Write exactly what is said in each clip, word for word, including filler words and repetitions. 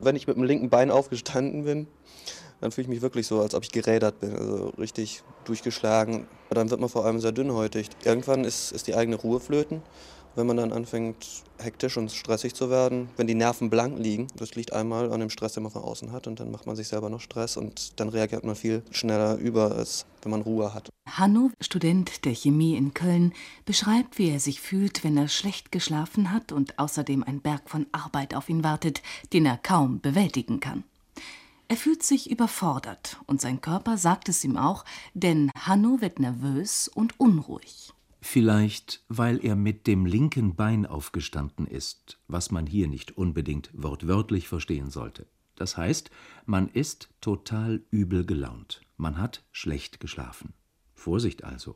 Wenn ich mit dem linken Bein aufgestanden bin, dann fühle ich mich wirklich so, als ob ich gerädert bin, also richtig durchgeschlagen. Dann wird man vor allem sehr dünnhäutig. Irgendwann ist, ist die eigene Ruhe flöten. Wenn man dann anfängt, hektisch und stressig zu werden, wenn die Nerven blank liegen, das liegt einmal an dem Stress, den man von außen hat, und dann macht man sich selber noch Stress und dann reagiert man viel schneller über, als wenn man Ruhe hat. Hanno, Student der Chemie in Köln, beschreibt, wie er sich fühlt, wenn er schlecht geschlafen hat und außerdem ein Berg von Arbeit auf ihn wartet, den er kaum bewältigen kann. Er fühlt sich überfordert und sein Körper sagt es ihm auch, denn Hanno wird nervös und unruhig. Vielleicht, weil er mit dem linken Bein aufgestanden ist, was man hier nicht unbedingt wortwörtlich verstehen sollte. Das heißt, man ist total übel gelaunt. Man hat schlecht geschlafen. Vorsicht also.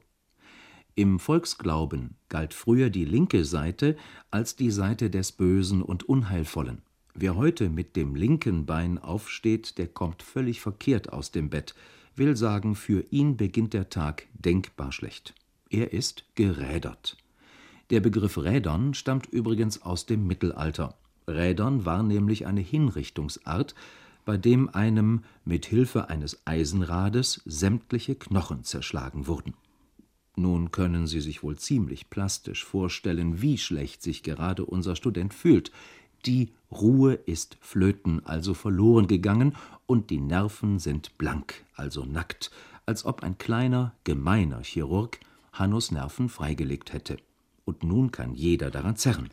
Im Volksglauben galt früher die linke Seite als die Seite des Bösen und Unheilvollen. Wer heute mit dem linken Bein aufsteht, der kommt völlig verkehrt aus dem Bett, will sagen, für ihn beginnt der Tag denkbar schlecht. Er ist gerädert. Der Begriff Rädern stammt übrigens aus dem Mittelalter. Rädern war nämlich eine Hinrichtungsart, bei dem einem mit Hilfe eines Eisenrades sämtliche Knochen zerschlagen wurden. Nun können Sie sich wohl ziemlich plastisch vorstellen, wie schlecht sich gerade unser Student fühlt. Die Ruhe ist flöten, also verloren gegangen, und die Nerven sind blank, also nackt, als ob ein kleiner, gemeiner Chirurg Hannos Nerven freigelegt hätte. Und nun kann jeder daran zerren.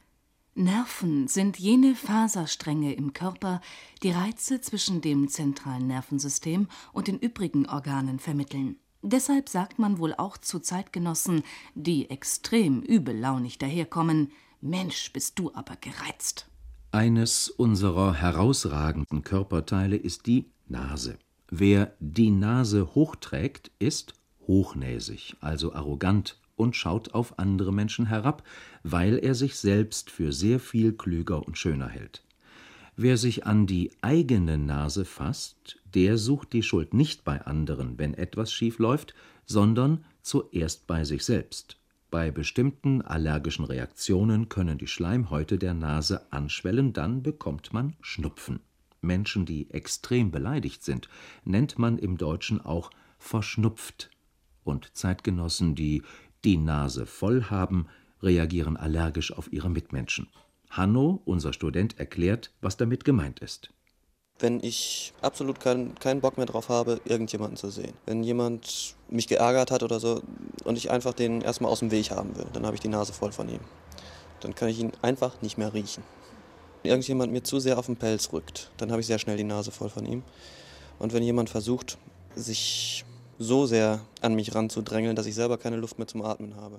Nerven sind jene Faserstränge im Körper, die Reize zwischen dem zentralen Nervensystem und den übrigen Organen vermitteln. Deshalb sagt man wohl auch zu Zeitgenossen, die extrem übellaunig daherkommen: Mensch, bist du aber gereizt. Eines unserer herausragenden Körperteile ist die Nase. Wer die Nase hochträgt, ist hochnäsig, also arrogant, und schaut auf andere Menschen herab, weil er sich selbst für sehr viel klüger und schöner hält. Wer sich an die eigene Nase fasst, der sucht die Schuld nicht bei anderen, wenn etwas schief läuft, sondern zuerst bei sich selbst. Bei bestimmten allergischen Reaktionen können die Schleimhäute der Nase anschwellen, dann bekommt man Schnupfen. Menschen, die extrem beleidigt sind, nennt man im Deutschen auch verschnupft. Und Zeitgenossen, die die Nase voll haben, reagieren allergisch auf ihre Mitmenschen. Hanno, unser Student, erklärt, was damit gemeint ist. Wenn ich absolut keinen keinen Bock mehr drauf habe, irgendjemanden zu sehen. Wenn jemand mich geärgert hat oder so und ich einfach den erstmal aus dem Weg haben will, dann habe ich die Nase voll von ihm. Dann kann ich ihn einfach nicht mehr riechen. Wenn irgendjemand mir zu sehr auf den Pelz rückt, dann habe ich sehr schnell die Nase voll von ihm. Und wenn jemand versucht, sich so sehr an mich ranzudrängeln, dass ich selber keine Luft mehr zum Atmen habe.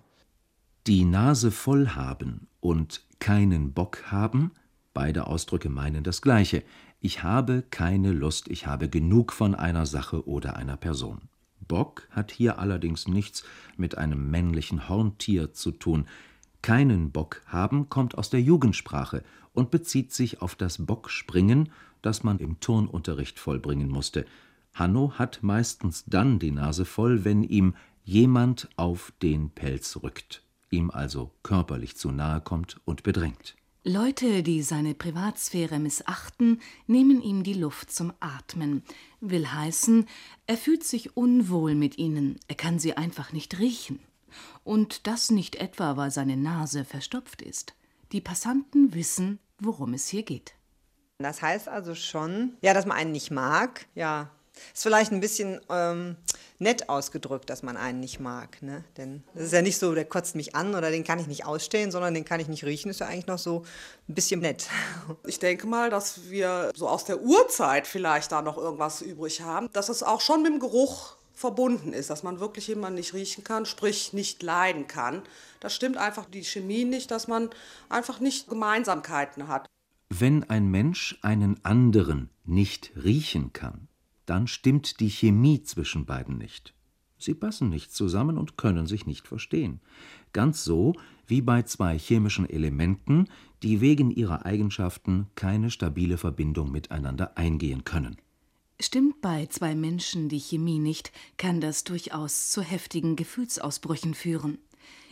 Die Nase voll haben und keinen Bock haben, beide Ausdrücke meinen das Gleiche. Ich habe keine Lust, ich habe genug von einer Sache oder einer Person. Bock hat hier allerdings nichts mit einem männlichen Horntier zu tun. Keinen Bock haben kommt aus der Jugendsprache und bezieht sich auf das Bockspringen, das man im Turnunterricht vollbringen musste. Hanno hat meistens dann die Nase voll, wenn ihm jemand auf den Pelz rückt, ihm also körperlich zu nahe kommt und bedrängt. Leute, die seine Privatsphäre missachten, nehmen ihm die Luft zum Atmen. Will heißen, er fühlt sich unwohl mit ihnen, er kann sie einfach nicht riechen. Und das nicht etwa, weil seine Nase verstopft ist. Die Passanten wissen, worum es hier geht. Das heißt also schon, ja, dass man einen nicht mag, ja. Ist vielleicht ein bisschen ähm, nett ausgedrückt, dass man einen nicht mag, ne? Denn das ist ja nicht so, der kotzt mich an oder den kann ich nicht ausstehen, sondern den kann ich nicht riechen, ist ja eigentlich noch so ein bisschen nett. Ich denke mal, dass wir so aus der Urzeit vielleicht da noch irgendwas übrig haben, dass es auch schon mit dem Geruch verbunden ist, dass man wirklich jemanden nicht riechen kann, sprich nicht leiden kann. Das stimmt einfach die Chemie nicht, dass man einfach nicht Gemeinsamkeiten hat. Wenn ein Mensch einen anderen nicht riechen kann, dann stimmt die Chemie zwischen beiden nicht. Sie passen nicht zusammen und können sich nicht verstehen. Ganz so wie bei zwei chemischen Elementen, die wegen ihrer Eigenschaften keine stabile Verbindung miteinander eingehen können. Stimmt bei zwei Menschen die Chemie nicht, kann das durchaus zu heftigen Gefühlsausbrüchen führen.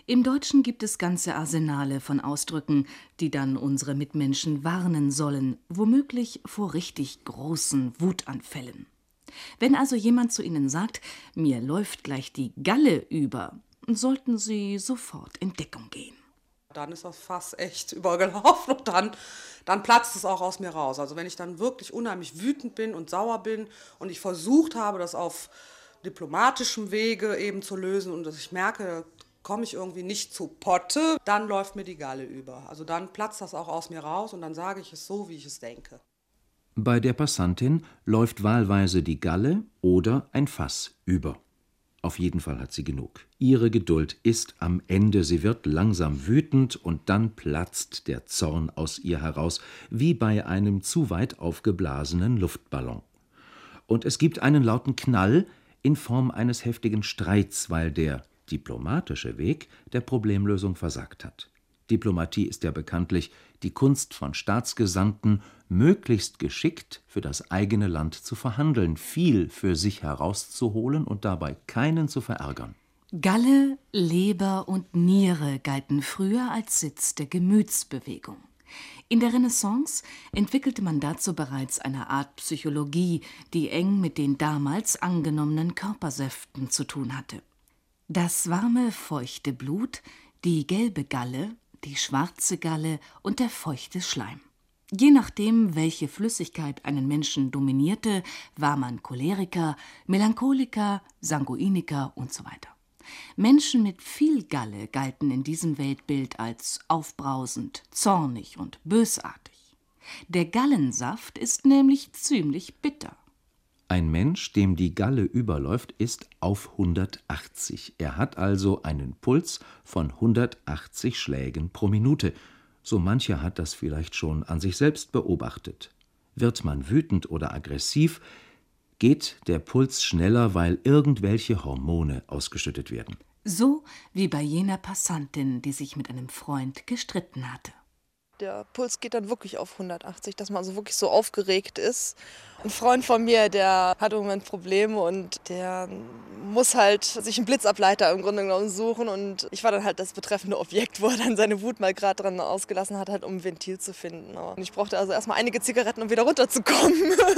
Im Deutschen gibt es ganze Arsenale von Ausdrücken, die dann unsere Mitmenschen warnen sollen, womöglich vor richtig großen Wutanfällen. Wenn also jemand zu Ihnen sagt, mir läuft gleich die Galle über, sollten Sie sofort in Deckung gehen. Dann ist das Fass echt übergelaufen und dann, dann platzt es auch aus mir raus. Also wenn ich dann wirklich unheimlich wütend bin und sauer bin und ich versucht habe, das auf diplomatischem Wege eben zu lösen und dass ich merke, da komme ich irgendwie nicht zu Potte, dann läuft mir die Galle über. Also dann platzt das auch aus mir raus und dann sage ich es so, wie ich es denke. Bei der Passantin läuft wahlweise die Galle oder ein Fass über. Auf jeden Fall hat sie genug. Ihre Geduld ist am Ende. Sie wird langsam wütend und dann platzt der Zorn aus ihr heraus, wie bei einem zu weit aufgeblasenen Luftballon. Und es gibt einen lauten Knall in Form eines heftigen Streits, weil der diplomatische Weg der Problemlösung versagt hat. Diplomatie ist ja bekanntlich die Kunst von Staatsgesandten, möglichst geschickt für das eigene Land zu verhandeln, viel für sich herauszuholen und dabei keinen zu verärgern. Galle, Leber und Niere galten früher als Sitz der Gemütsbewegung. In der Renaissance entwickelte man dazu bereits eine Art Psychologie, die eng mit den damals angenommenen Körpersäften zu tun hatte. Das warme, feuchte Blut, die gelbe Galle, die schwarze Galle und der feuchte Schleim. Je nachdem, welche Flüssigkeit einen Menschen dominierte, war man Choleriker, Melancholiker, Sanguiniker und so weiter. Menschen mit viel Galle galten in diesem Weltbild als aufbrausend, zornig und bösartig. Der Gallensaft ist nämlich ziemlich bitter. Ein Mensch, dem die Galle überläuft, ist auf hundertachtzig. Er hat also einen Puls von hundertachtzig Schlägen pro Minute. So mancher hat das vielleicht schon an sich selbst beobachtet. Wird man wütend oder aggressiv, geht der Puls schneller, weil irgendwelche Hormone ausgeschüttet werden. So wie bei jener Passantin, die sich mit einem Freund gestritten hatte. Der Puls geht dann wirklich auf hundertachtzig, dass man also wirklich so aufgeregt ist. Ein Freund von mir, der hat im Moment Probleme und der muss halt sich einen Blitzableiter im Grunde genommen suchen. Und ich war dann halt das betreffende Objekt, wo er dann seine Wut mal gerade dran ausgelassen hat, halt um ein Ventil zu finden. Und ich brauchte also erstmal einige Zigaretten, um wieder runterzukommen.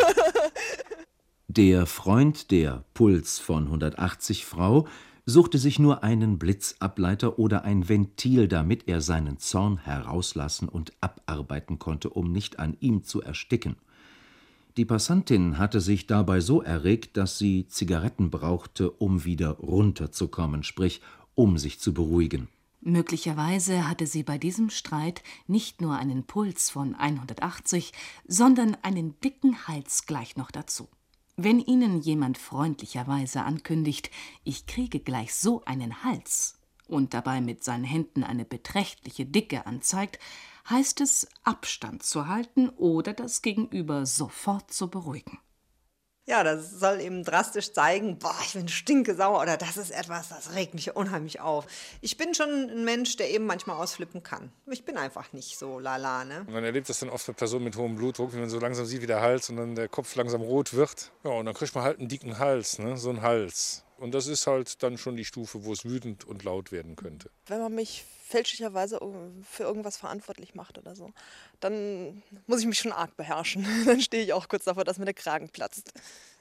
Der Freund der Puls von hundertachtzig Frau suchte sich nur einen Blitzableiter oder ein Ventil, damit er seinen Zorn herauslassen und abarbeiten konnte, um nicht an ihm zu ersticken. Die Passantin hatte sich dabei so erregt, dass sie Zigaretten brauchte, um wieder runterzukommen, sprich, um sich zu beruhigen. Möglicherweise hatte sie bei diesem Streit nicht nur einen Puls von hundertachtzig, sondern einen dicken Hals gleich noch dazu. Wenn Ihnen jemand freundlicherweise ankündigt, ich kriege gleich so einen Hals und dabei mit seinen Händen eine beträchtliche Dicke anzeigt, heißt es, Abstand zu halten oder das Gegenüber sofort zu beruhigen. Ja, das soll eben drastisch zeigen, boah, ich bin stinkesauer oder das ist etwas, das regt mich unheimlich auf. Ich bin schon ein Mensch, der eben manchmal ausflippen kann. Ich bin einfach nicht so lala, ne? Man erlebt das dann oft bei Personen mit hohem Blutdruck, wie man so langsam sieht, wie der Hals und dann der Kopf langsam rot wird. Ja, und dann kriegt man halt einen dicken Hals, ne? So einen Hals. Und das ist halt dann schon die Stufe, wo es wütend und laut werden könnte. Wenn man mich fälschlicherweise für irgendwas verantwortlich macht oder so, dann muss ich mich schon arg beherrschen. Dann stehe ich auch kurz davor, dass mir der Kragen platzt.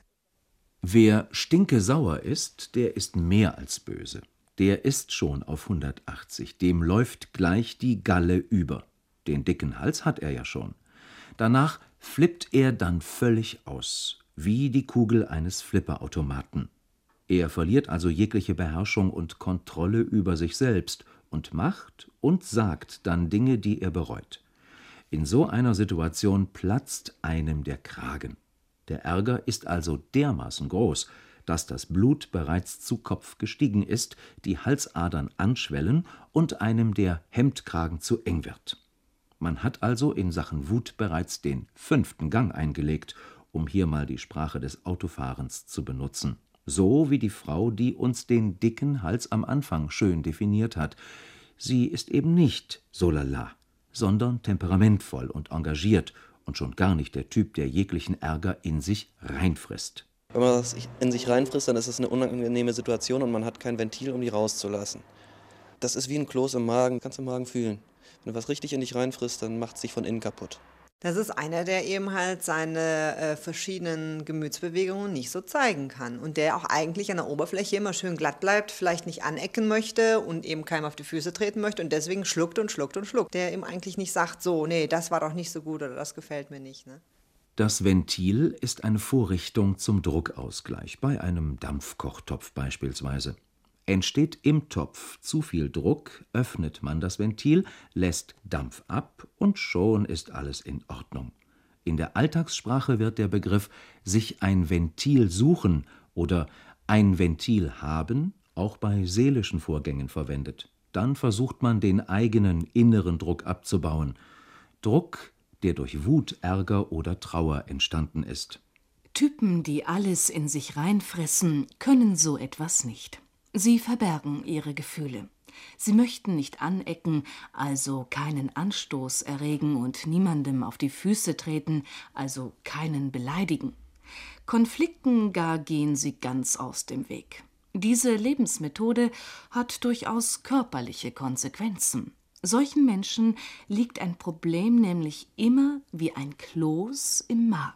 Wer stinkesauer ist, der ist mehr als böse. Der ist schon auf hundertachtzig. Dem läuft gleich die Galle über. Den dicken Hals hat er ja schon. Danach flippt er dann völlig aus, wie die Kugel eines Flipperautomaten. Er verliert also jegliche Beherrschung und Kontrolle über sich selbst und macht und sagt dann Dinge, die er bereut. In so einer Situation platzt einem der Kragen. Der Ärger ist also dermaßen groß, dass das Blut bereits zu Kopf gestiegen ist, die Halsadern anschwellen und einem der Hemdkragen zu eng wird. Man hat also in Sachen Wut bereits den fünften Gang eingelegt, um hier mal die Sprache des Autofahrens zu benutzen. So wie die Frau, die uns den dicken Hals am Anfang schön definiert hat. Sie ist eben nicht so lala, sondern temperamentvoll und engagiert und schon gar nicht der Typ, der jeglichen Ärger in sich reinfrisst. Wenn man das in sich reinfrisst, dann ist es eine unangenehme Situation und man hat kein Ventil, um die rauszulassen. Das ist wie ein Kloß im Magen, kannst du im Magen fühlen. Wenn du was richtig in dich reinfrisst, dann macht es sich von innen kaputt. Das ist einer, der eben halt seine äh, verschiedenen Gemütsbewegungen nicht so zeigen kann und der auch eigentlich an der Oberfläche immer schön glatt bleibt, vielleicht nicht anecken möchte und eben keinem auf die Füße treten möchte und deswegen schluckt und schluckt und schluckt. Der eben eigentlich nicht sagt, so, nee, das war doch nicht so gut oder das gefällt mir nicht. Ne? Das Ventil ist eine Vorrichtung zum Druckausgleich, bei einem Dampfkochtopf beispielsweise. Entsteht im Topf zu viel Druck, öffnet man das Ventil, lässt Dampf ab und schon ist alles in Ordnung. In der Alltagssprache wird der Begriff sich ein Ventil suchen oder ein Ventil haben auch bei seelischen Vorgängen verwendet. Dann versucht man den eigenen inneren Druck abzubauen. Druck, der durch Wut, Ärger oder Trauer entstanden ist. Typen, die alles in sich reinfressen, können so etwas nicht. Sie verbergen ihre Gefühle. Sie möchten nicht anecken, also keinen Anstoß erregen und niemandem auf die Füße treten, also keinen beleidigen. Konflikten gar gehen sie ganz aus dem Weg. Diese Lebensmethode hat durchaus körperliche Konsequenzen. Solchen Menschen liegt ein Problem nämlich immer wie ein Kloß im Magen.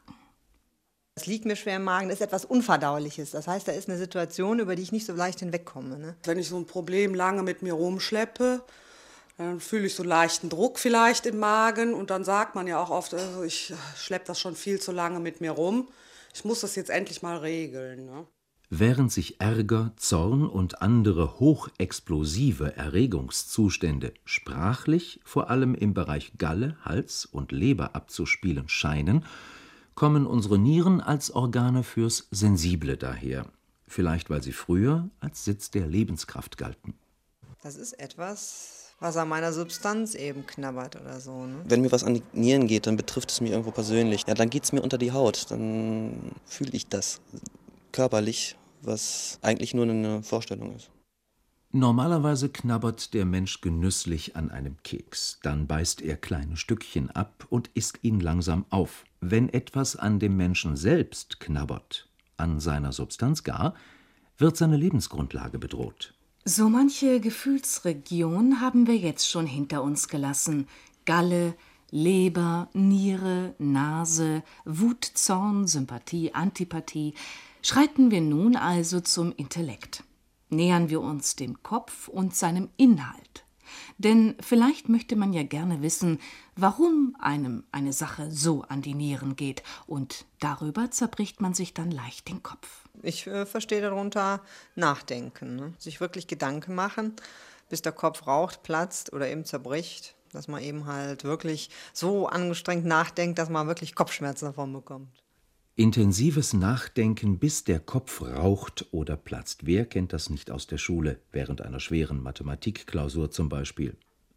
Es liegt mir schwer im Magen, das ist etwas Unverdauliches. Das heißt, da ist eine Situation, über die ich nicht so leicht hinwegkomme. Ne? Wenn ich so ein Problem lange mit mir rumschleppe, dann fühle ich so leichten Druck vielleicht im Magen und dann sagt man ja auch oft, also ich schleppe das schon viel zu lange mit mir rum. Ich muss das jetzt endlich mal regeln. Ne? Während sich Ärger, Zorn und andere hochexplosive Erregungszustände sprachlich vor allem im Bereich Galle, Hals und Leber abzuspielen scheinen, kommen unsere Nieren als Organe fürs Sensible daher. Vielleicht, weil sie früher als Sitz der Lebenskraft galten. Das ist etwas, was an meiner Substanz eben knabbert oder so. Ne? Wenn mir was an die Nieren geht, dann betrifft es mich irgendwo persönlich. Ja, dann geht es mir unter die Haut. Dann fühle ich das körperlich, was eigentlich nur eine Vorstellung ist. Normalerweise knabbert der Mensch genüsslich an einem Keks. Dann beißt er kleine Stückchen ab und isst ihn langsam auf. Wenn etwas an dem Menschen selbst knabbert, an seiner Substanz gar, wird seine Lebensgrundlage bedroht. So manche Gefühlsregion haben wir jetzt schon hinter uns gelassen. Galle, Leber, Niere, Nase, Wut, Zorn, Sympathie, Antipathie. Schreiten wir nun also zum Intellekt. Nähern wir uns dem Kopf und seinem Inhalt. Denn vielleicht möchte man ja gerne wissen, warum einem eine Sache so an die Nieren geht. Und darüber zerbricht man sich dann leicht den Kopf. Ich äh, verstehe darunter nachdenken, ne? Sich wirklich Gedanken machen, bis der Kopf raucht, platzt oder eben zerbricht. Dass man eben halt wirklich so angestrengt nachdenkt, dass man wirklich Kopfschmerzen davon bekommt. Intensives Nachdenken, bis der Kopf raucht oder platzt. Wer kennt das nicht aus der Schule, während einer schweren Mathematikklausur zum Beispiel?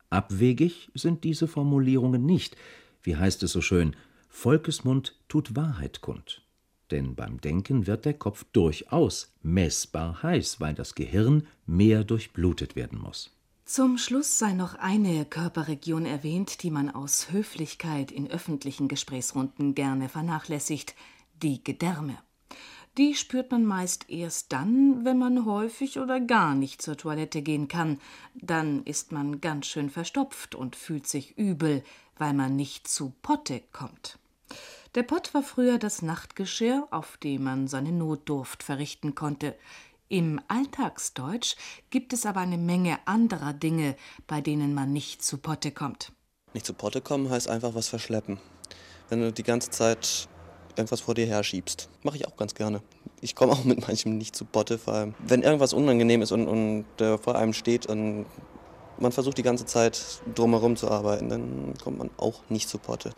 Abwegig sind diese Formulierungen nicht. Wie heißt es so schön? Volkesmund tut Wahrheit kund. Denn beim Denken wird der Kopf durchaus messbar heiß, weil das Gehirn mehr durchblutet werden muss. Zum Schluss sei noch eine Körperregion erwähnt, die man aus Höflichkeit in öffentlichen Gesprächsrunden gerne vernachlässigt: die Gedärme. Die spürt man meist erst dann, wenn man häufig oder gar nicht zur Toilette gehen kann. Dann ist man ganz schön verstopft und fühlt sich übel, weil man nicht zu Potte kommt. Der Pott war früher das Nachtgeschirr, auf dem man seine Notdurft verrichten konnte. Im Alltagsdeutsch gibt es aber eine Menge anderer Dinge, bei denen man nicht zu Potte kommt. Nicht zu Potte kommen heißt einfach was verschleppen. Wenn du die ganze Zeit irgendwas vor dir herschiebst. Mache ich auch ganz gerne. Ich komme auch mit manchem nicht zu Potte, vor allem wenn irgendwas unangenehm ist und, und äh, vor einem steht und man versucht die ganze Zeit drumherum zu arbeiten, dann kommt man auch nicht zu Potte.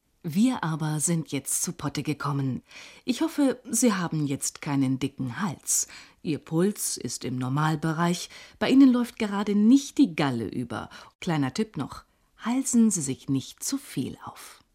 Wir aber sind jetzt zu Potte gekommen. Ich hoffe, Sie haben jetzt keinen dicken Hals. Ihr Puls ist im Normalbereich. Bei Ihnen läuft gerade nicht die Galle über. Kleiner Tipp noch: halsen Sie sich nicht zu viel auf.